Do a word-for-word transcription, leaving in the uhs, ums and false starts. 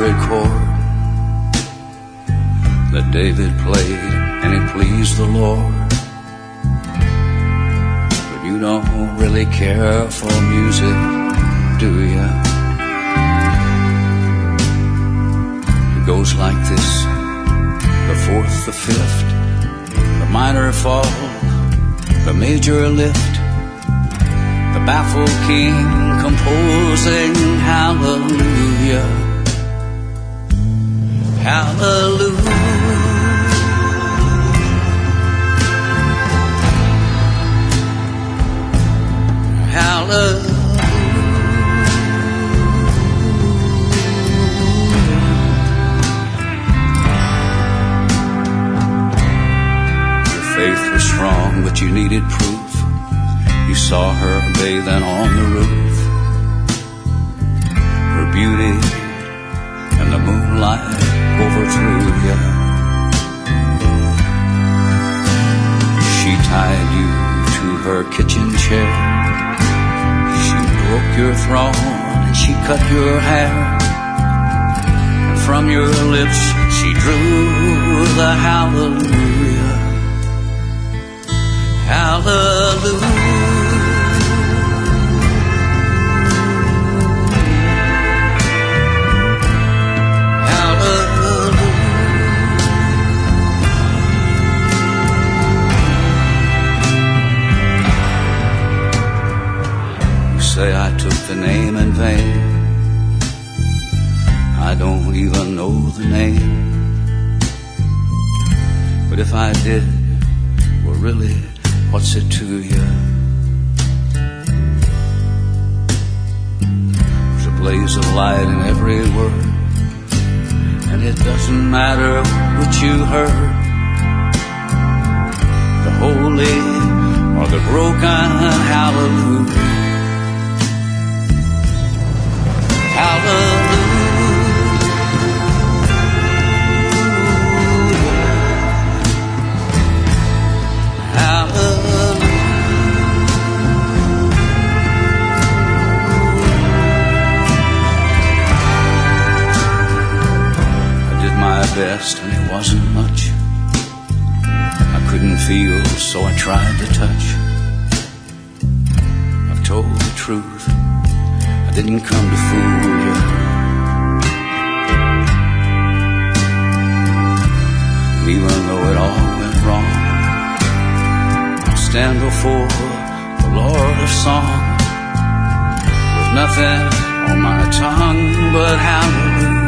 favorite chord that David played, and it pleased the Lord. But you don't really care for music, do ya? It goes like this: the fourth, the fifth, the minor fall, the major lift, the baffled king composing hallelujah, hallelujah, hallelujah. Your faith was strong, but you needed proof. You saw her bathing on the roof, her beauty and the moonlight overthrew you. She tied you to her kitchen chair, she broke your throne and she cut your hair, and from your lips she drew the hallelujah, hallelujah. Say I took the name in vain. I don't even know the name, but if I did, well really, what's it to you? There's a blaze of light in every word, and it doesn't matter what you heard, the holy or the broken, hallelujah, hallelujah, hallelujah. I did my best and it wasn't much. I couldn't feel, so I tried to touch. I've told the truth, didn't come to fool you. And even though it all went wrong, I'll stand before the Lord of song with nothing on my tongue but hallelujah,